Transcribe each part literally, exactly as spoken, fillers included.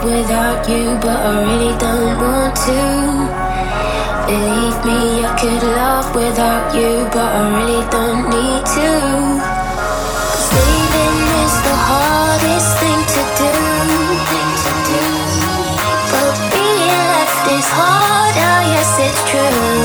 love without you, but I really don't want to. Believe me, I could love without you, but I really don't need to. 'Cause leaving is the hardest thing to do. But being left is hard, oh yes it's true.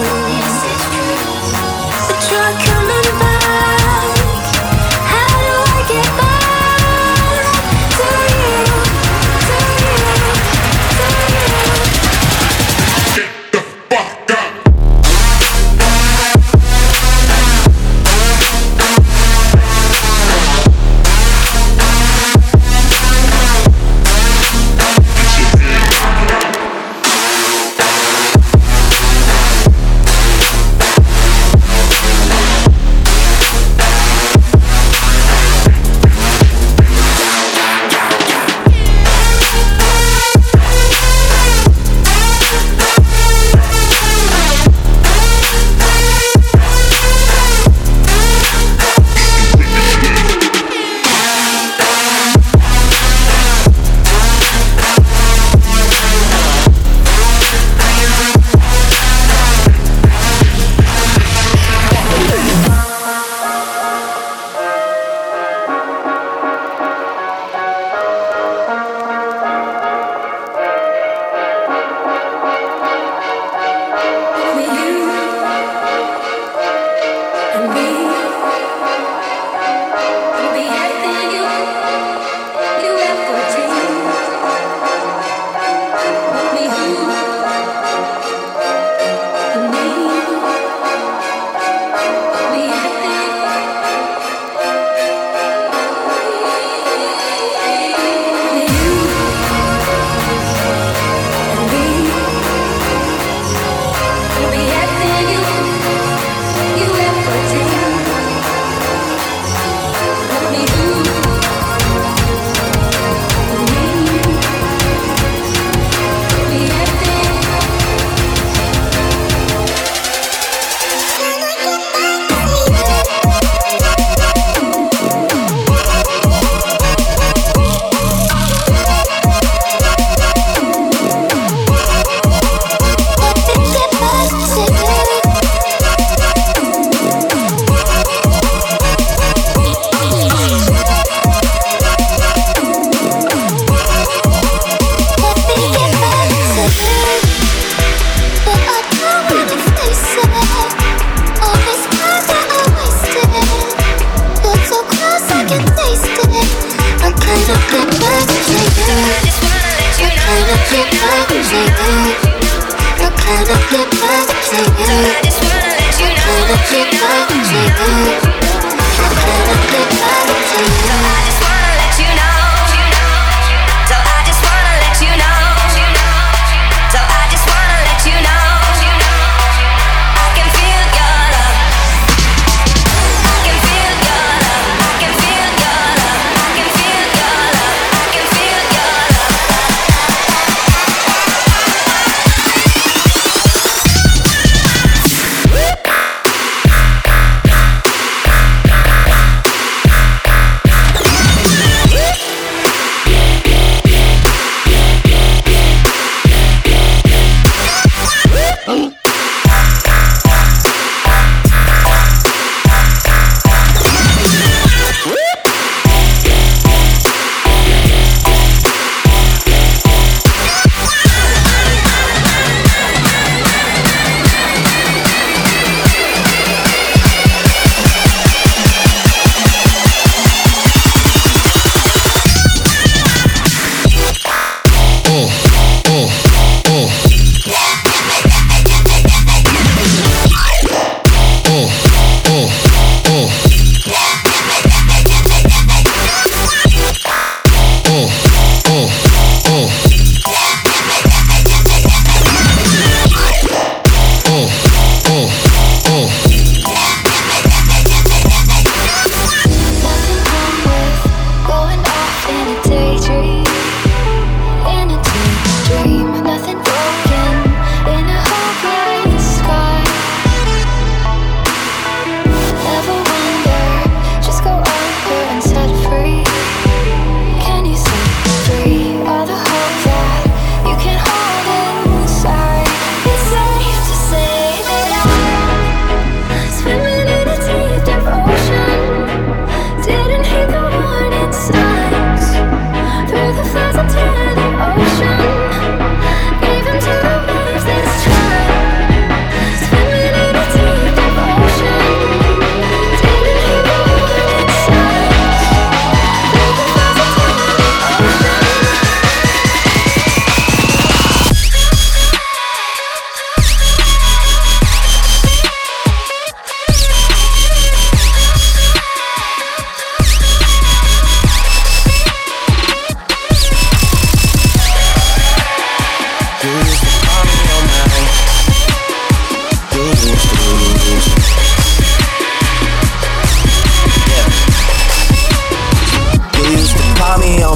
But try coming back. How do I get back to you, to you, to you? Get the fuck up!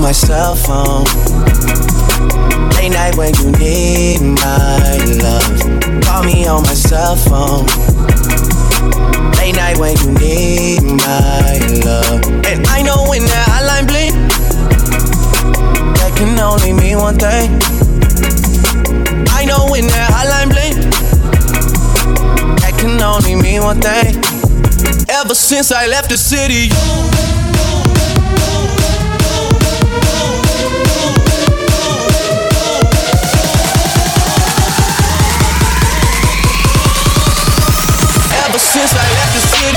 my cell phone. Late night when you need my love. Call me on my cell phone. Late night when you need my love. And I know when that hotline bling, that can only mean one thing. I know when that hotline bling, that can only mean one thing. Ever since I left the city, ever since I left the city.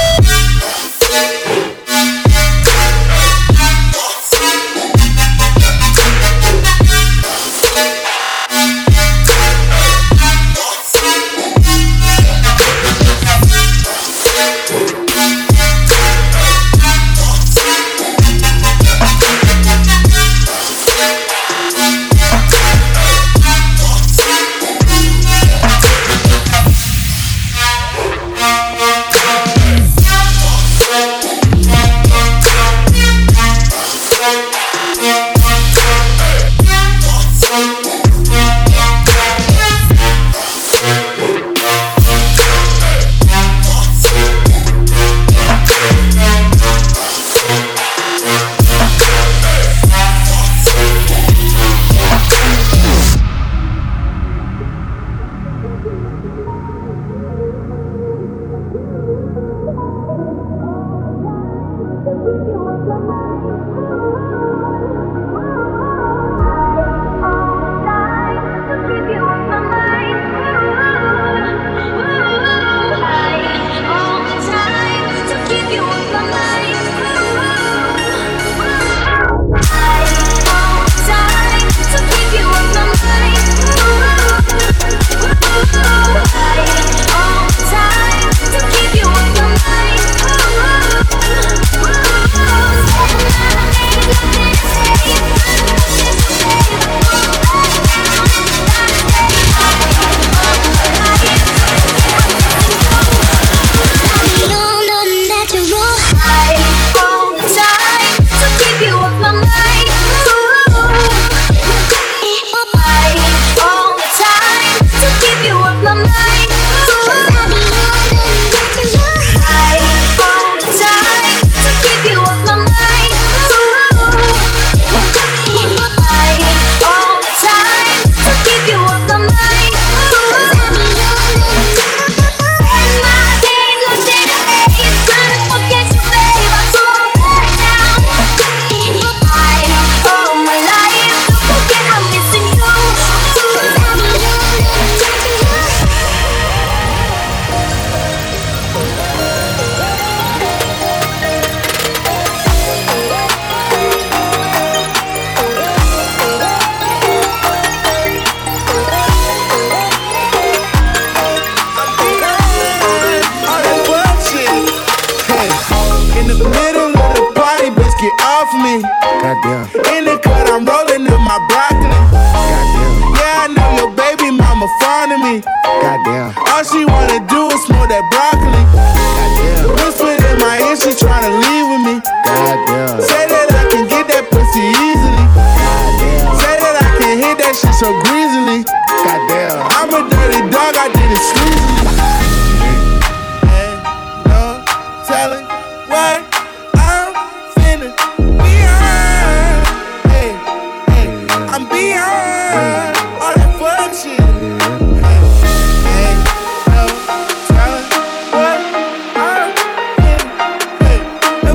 Hey,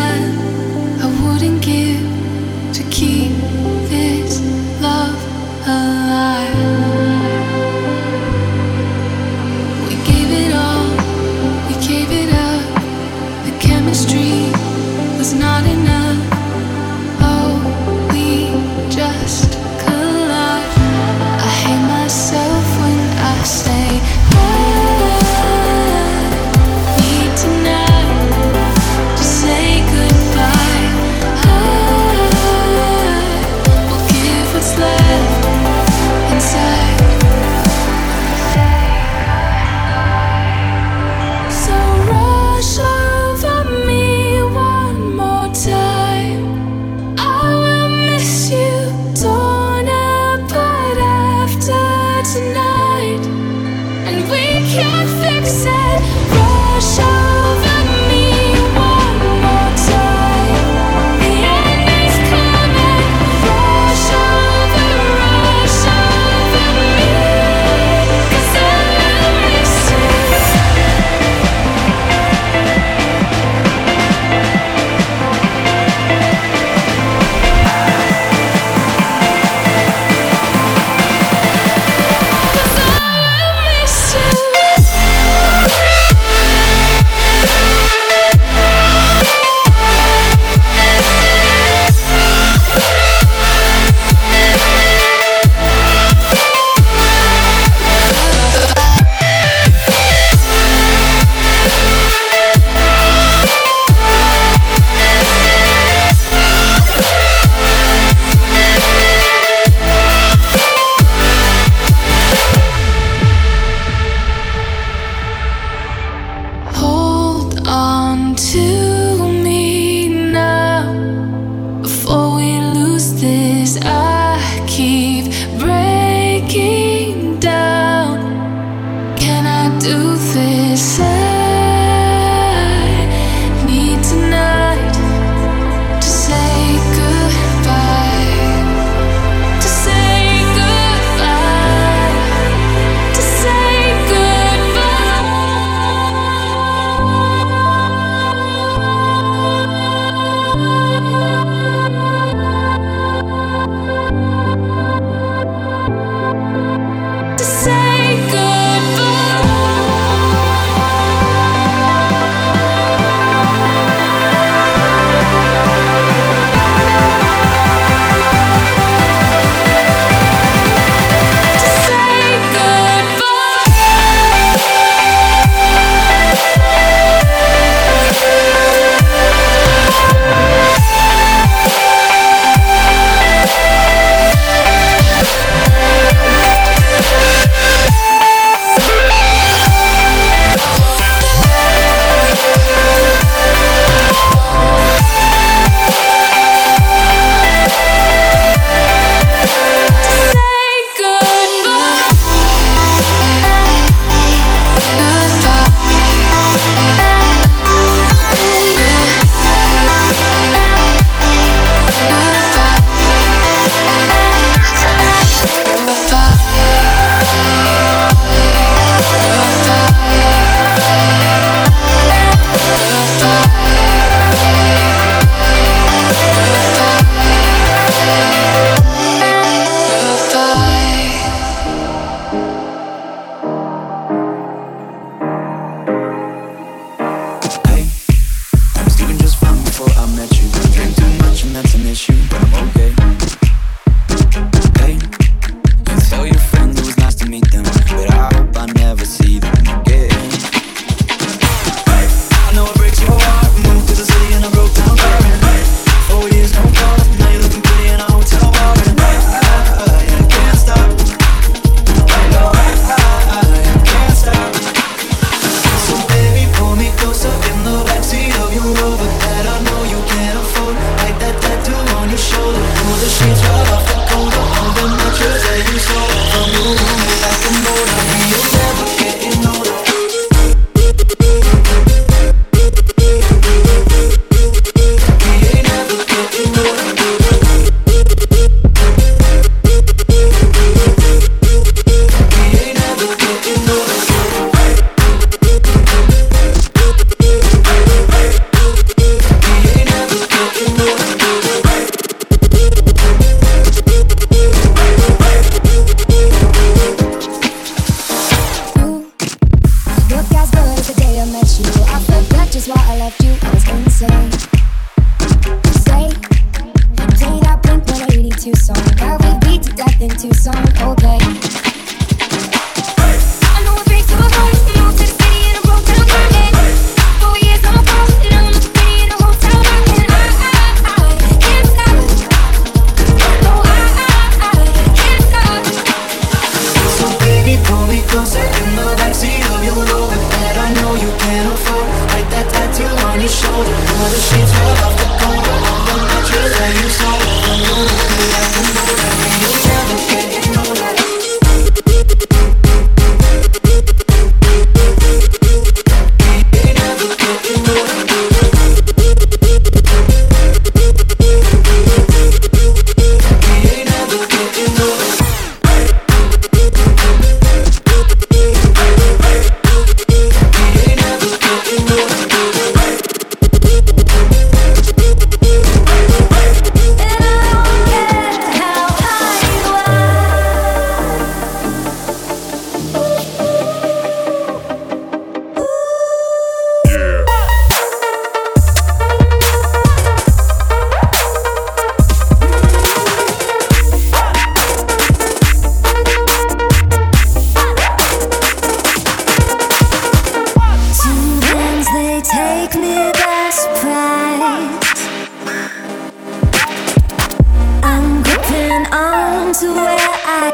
Need tonight to say goodbye. Oh,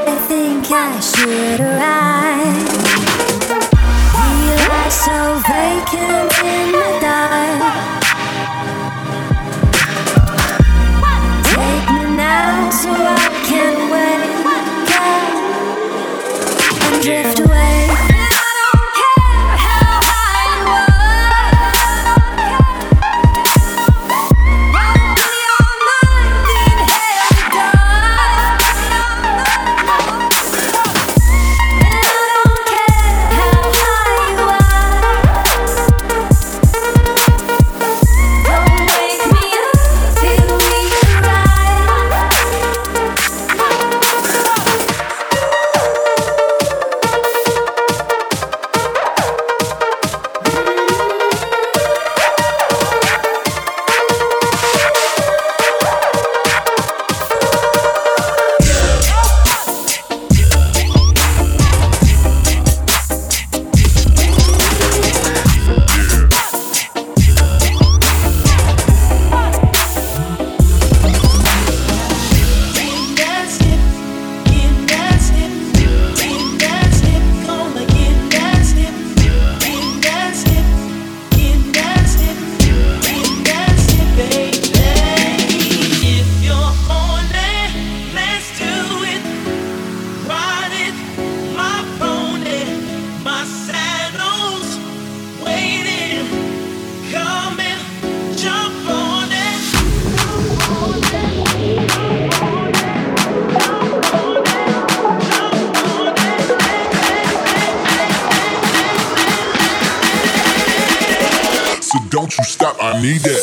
think I should arrive. We lie so vacant in the dark. Take me now so I can wake up and drift away. Don't you stop, I need that.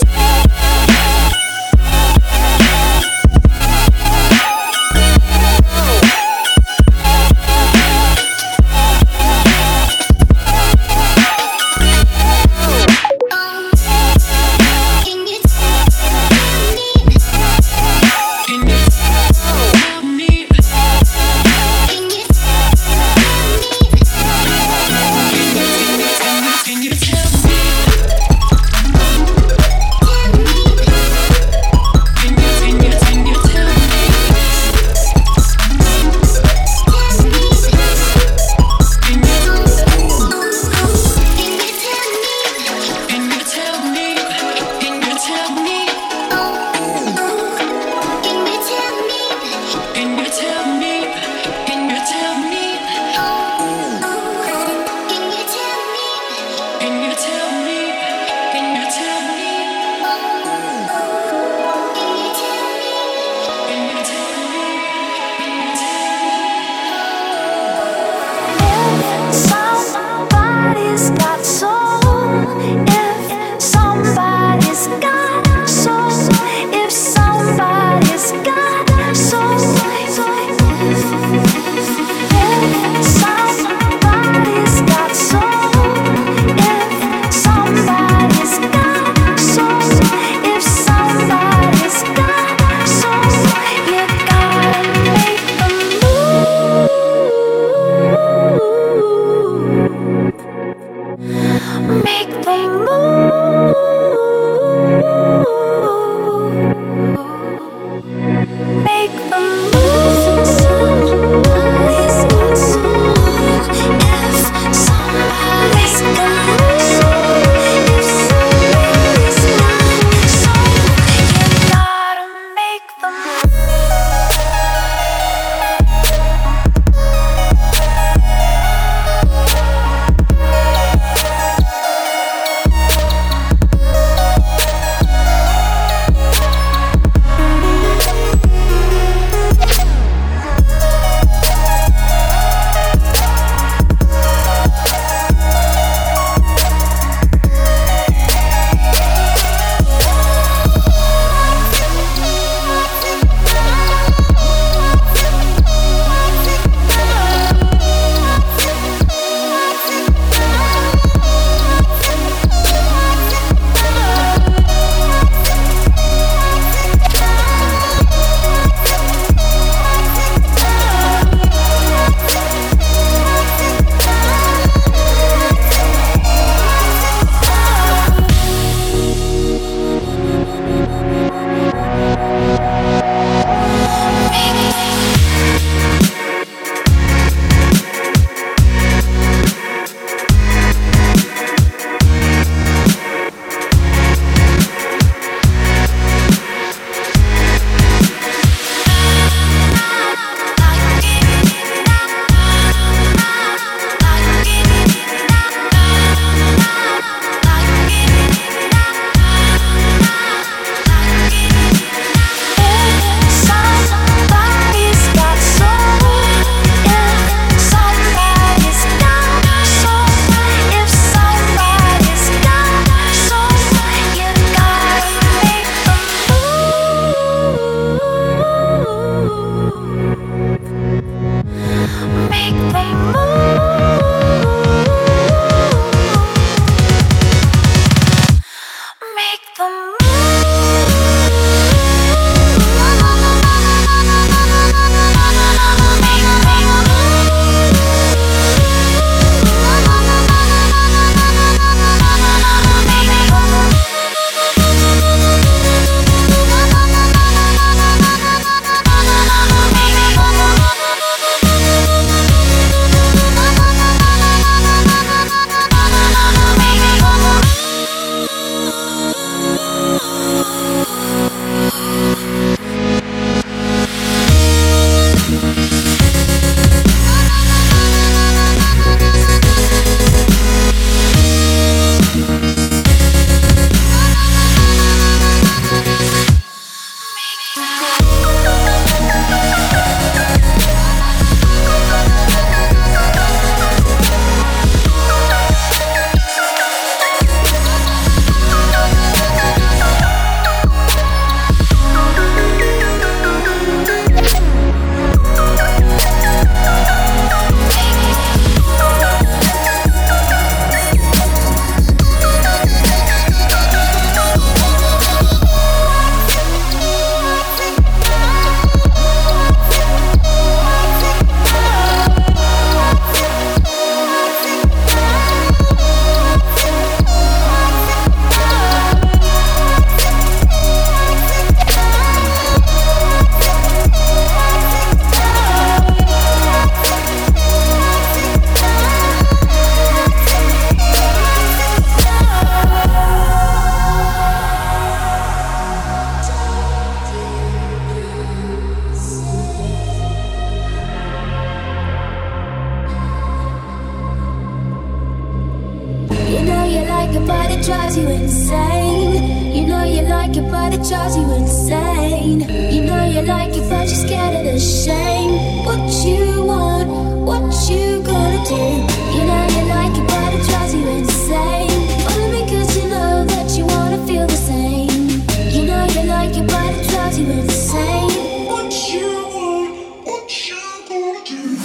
it drives you insane. You know you like it, but you're scared of the shame. What you want, what you gonna do? You know you like it, but it drives you insane. Only because you know that you wanna feel the same. You know you like it, but it drives you insane. What you want, what you gonna do?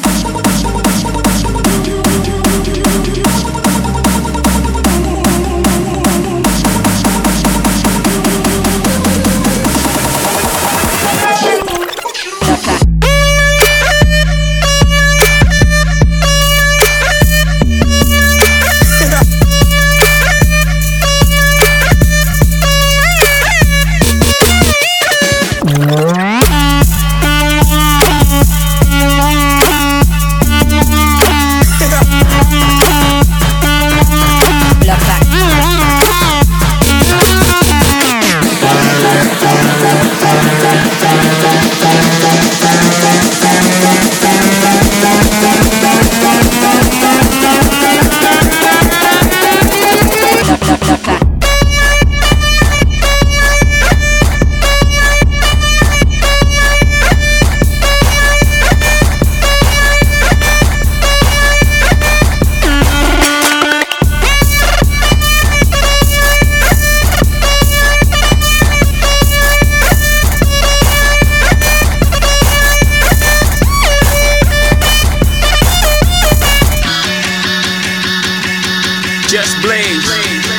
Just blaze.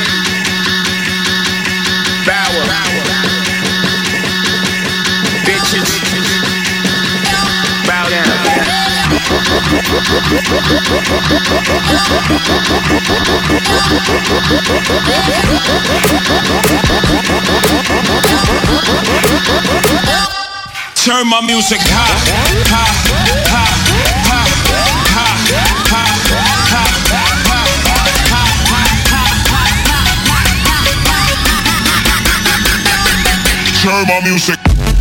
Bower. Bitches. Bow down. Turn my music high, high, high, high, high, high, high. Turn my music.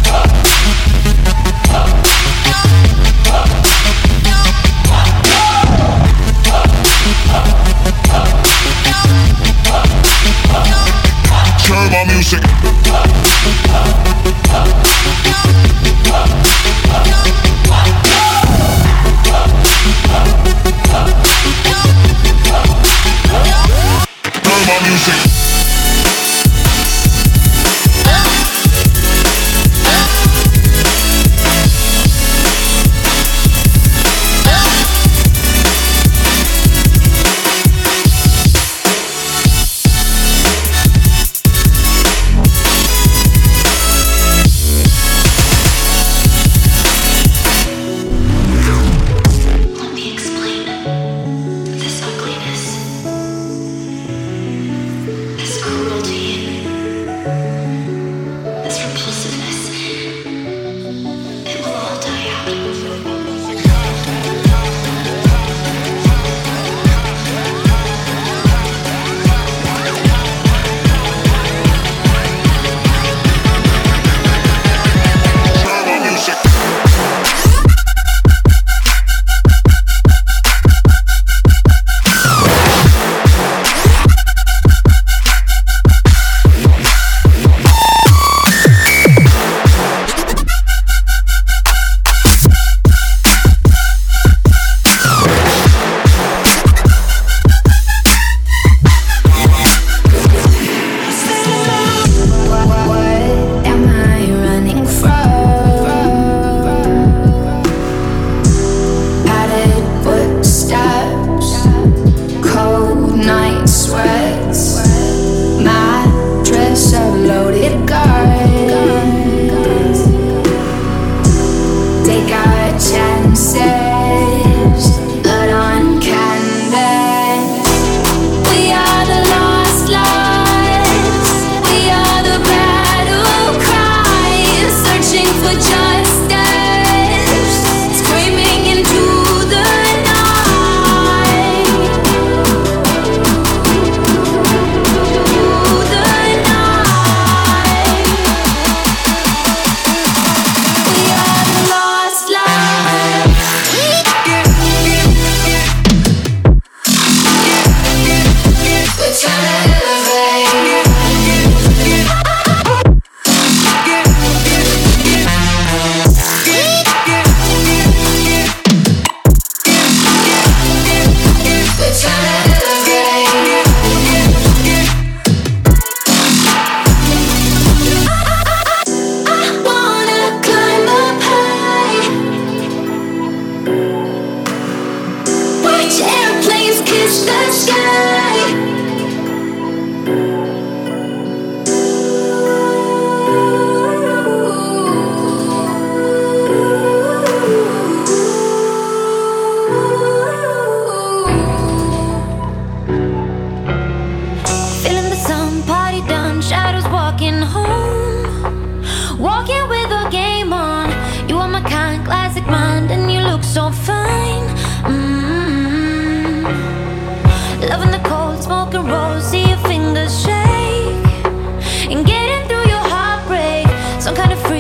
Turn my music. Turn my music.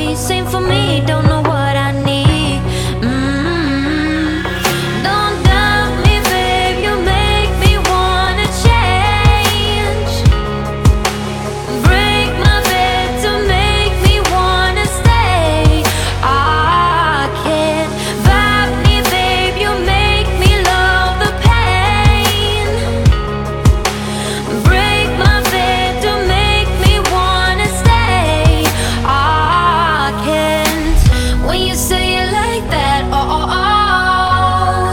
me, same for me, don't know what I need. Mm-hmm. Don't doubt me, babe, you make me wanna change. Break my bed to make me wanna stay. I can't vibe me, babe, you make me love the pain. Break my bed to make me wanna stay. I can't. When you say it like that, oh, oh, oh,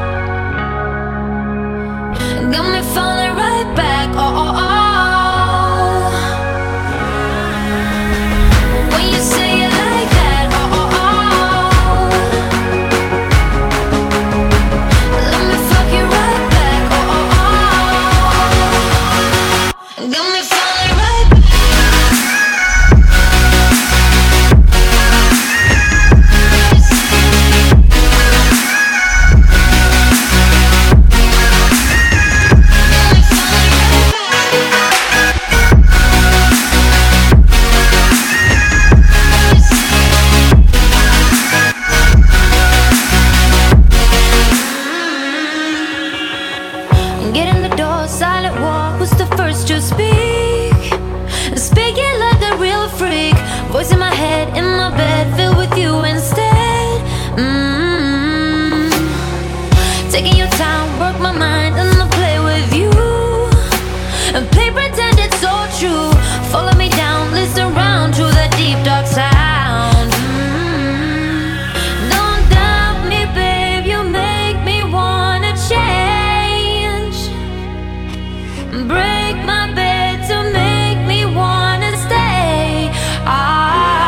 got me falling right back, oh, oh, oh. When you say it like that, oh, oh, oh, let me fuck you right back, oh, oh, oh. Got me falling right back. Get in the door, silent walk, who's the first to speak? Speaking like a real freak, voice in my head, in my bed, filled with you instead. Mm-hmm. Taking your time, work my mind, and I'll play with you. And play pretend it's all true. Follow me down, listen round to the deep dark sound. Mm-hmm. Don't doubt me, babe, you make me wanna change. Break my bed to make me wanna stay. I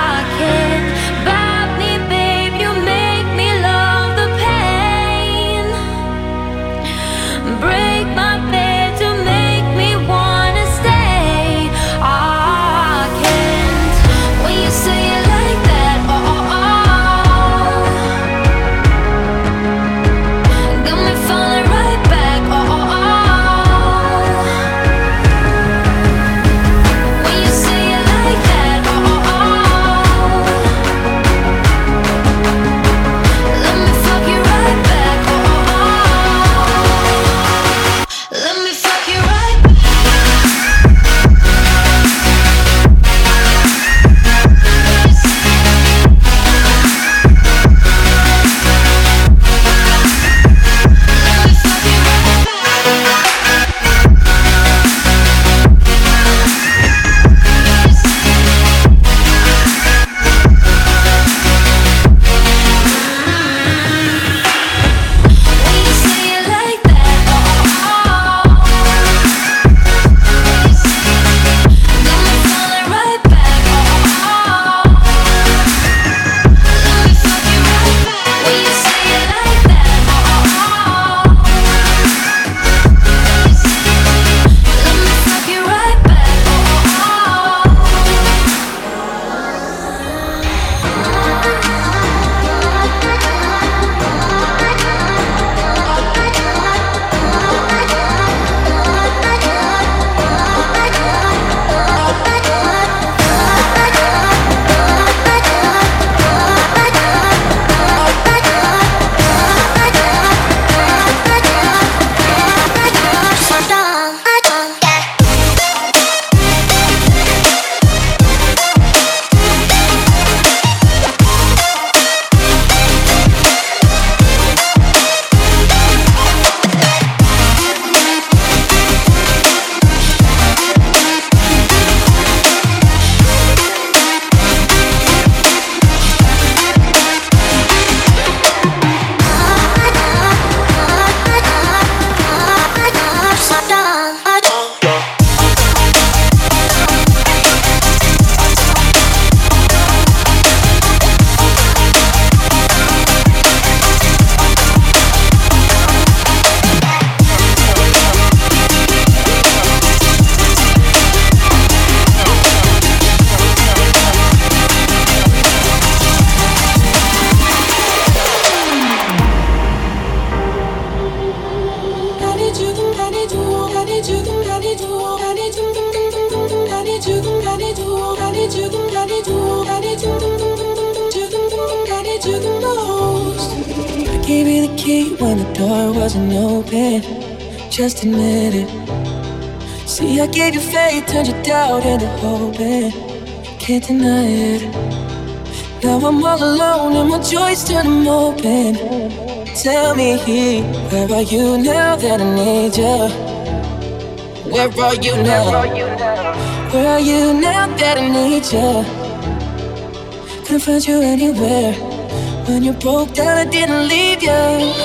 key when the door wasn't open. Just admit it. See, I gave you faith, turned your doubt into hope, and can't deny it. Now I'm all alone and my joys turn them open. Tell me, where are you now that I need you? Where are you now? Where are you now that I need you? Couldn't find you anywhere. When you broke down, I didn't leave you.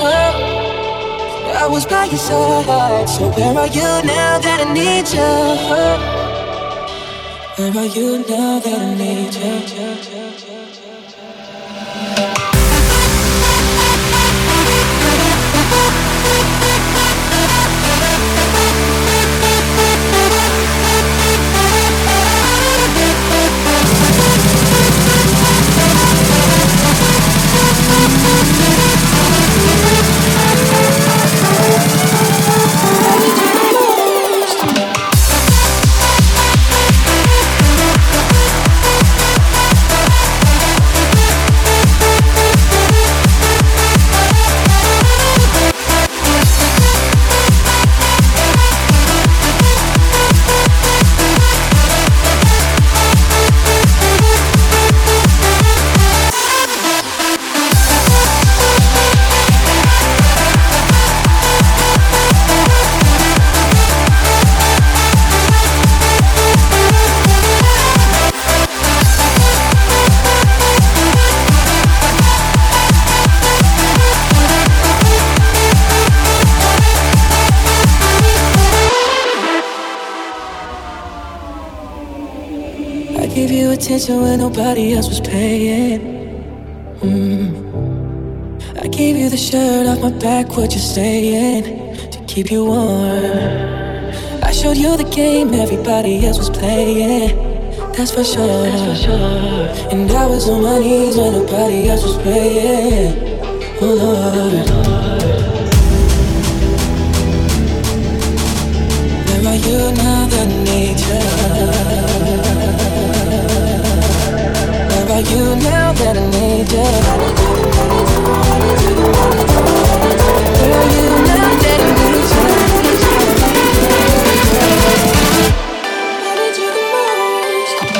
I was by your side. So where are you now that I need you? Where are you now that I need you? Attention when nobody else was paying. mm. I gave you the shirt off my back, what you saying, to keep you warm. I showed you the game everybody else was playing. That's for sure, That's for sure. And I was on my knees when nobody else was praying. Oh Lord, where are you now that I need you? Where are you now that I need you? Where are you now that I need you? I need you the most.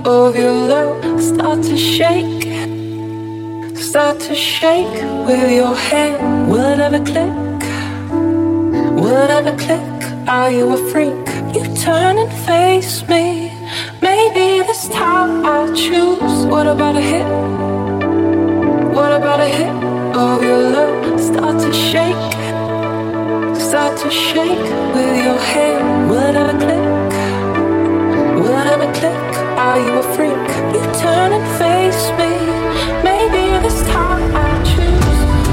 of your love start to shake, start to shake with your hand. Will it ever click? Will it ever click? Are you a freak? You turn and face me. Maybe this time I'll choose. What about a hit? What about a hit of your love? Start to shake, start to shake with your hand. Will it ever click? Will it ever click? Are you a freak? You turn and face me. Maybe this time I'll choose.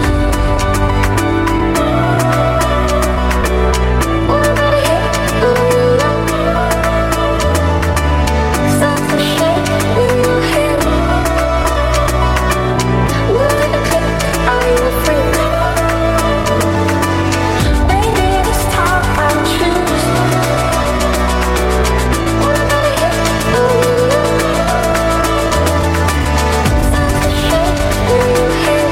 What about a hit of your love? Start to shake with your hand. Will it ever click? Are you a freak? Maybe this time I'll choose. What about a hit of your love? Start to shake with your hand.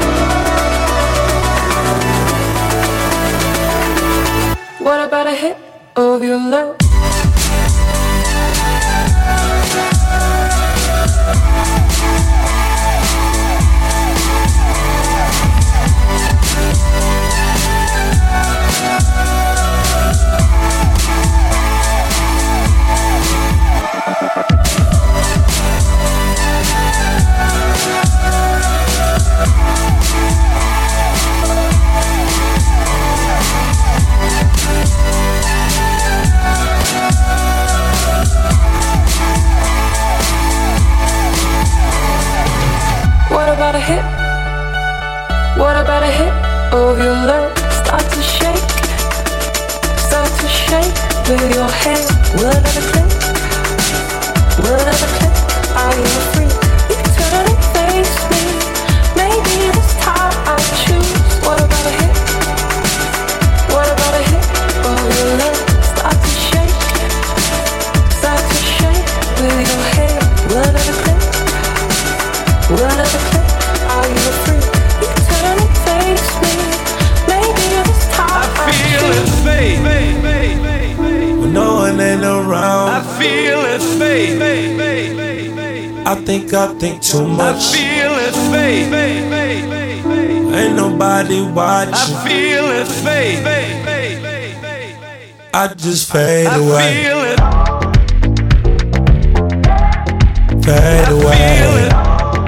What about a hit of your love? What about a hit? What about a hit of your love? Start to shake, start to shake with your hand. Will it ever click? Will it ever click? Are you a freak? You turn and face me. Maybe this time I'll choose. What about a hit? What about a hit of your love? Start to shake, start to shake with your hand. Will it ever click? Will it ever click? Are you a freak? You turn and face me. Maybe this time I feel it fade. When no one ain't around, I feel it fade. I think I think too much. I feel it fade. Ain't nobody watching. I feel it fade. I just fade I away. feel it. Fade I away. feel it.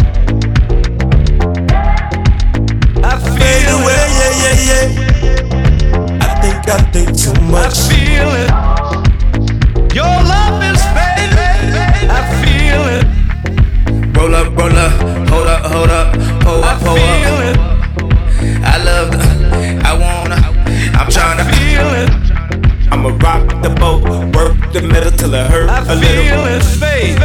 I Fade feel away, it. yeah, yeah, yeah. I think I think too I much. feel it. Your love is fade. I feel it. Roll up, roll up, hold up, hold up, pull I up, pull feel up. it. I love the, I wanna, I'm tryna Feel it. I'ma rock the boat, work the middle till it hurt I a little. feel it fade.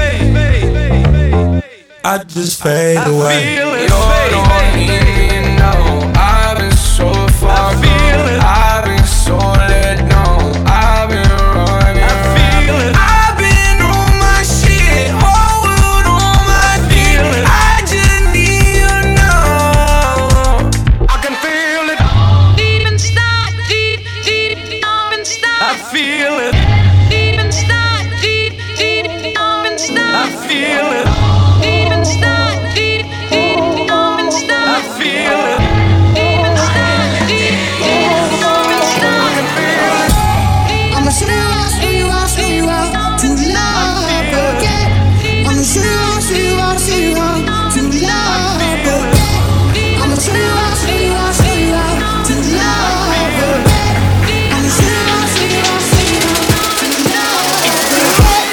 I just fade I away. feel it You're fade. the one you know. I've been so far I feel gone. it. I've been so let down. I've been running. I feel it. I've been on my shit. Whole world on my feel dick. it. I just need you now. I can feel it. Deep inside, deep, deep, deep inside. I feel it. Deep inside, deep, deep, deep inside. I feel it. Deep inside, deep, deep, deep inside. I feel it. Deep inside, deep, deep, deep inside. I'ma show you how, show you how, show you how to love again. I'ma show you how, show you how, show you how to love again. I'ma show you how, show you how, show you how to love again. I'ma show you how, show you how, show you how to love again.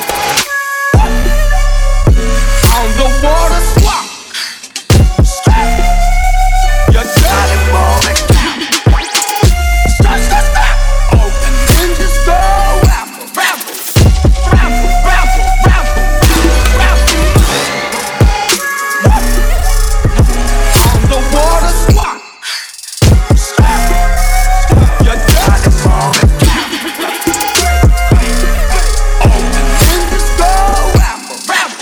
On the water swap. You're trying to Stop, stop, stop. Open and just go. Raffle, raffle, raffle, raffle, raffle, raffle. On the water swap. You're trying to Open and just go. Raffle, raffle.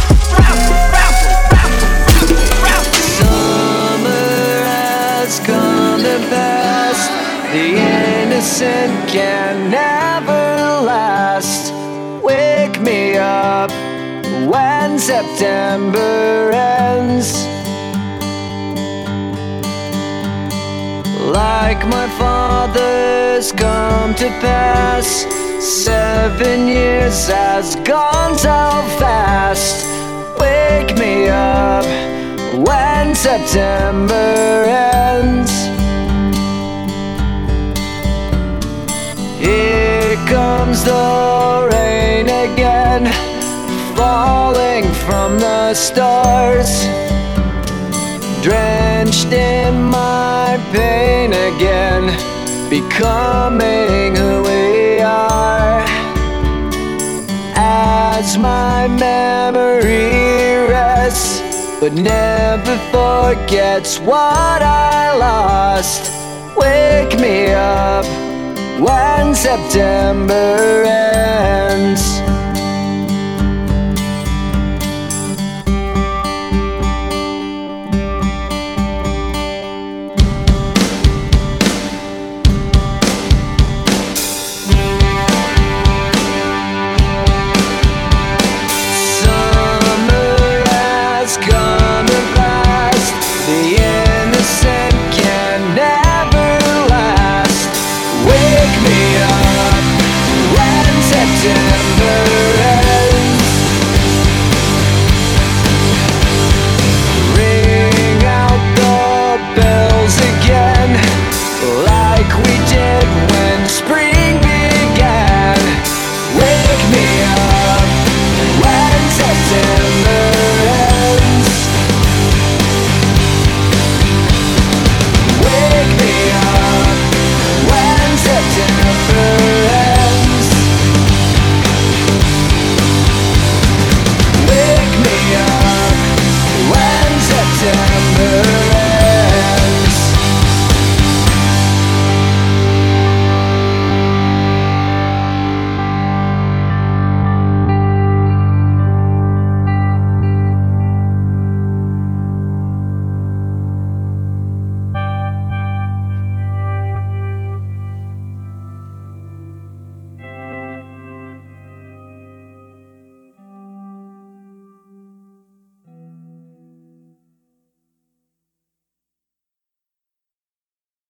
Summer has come to pass. The innocent can never last. Wake me up when September ends. Like my father's come to pass, seven years has gone so fast. Wake me up when September ends. Here comes the rain again, falling from the stars, drenched in my pain again, becoming who we are. As my memory rests, but never forgets what I lost. Wake me up when September ends.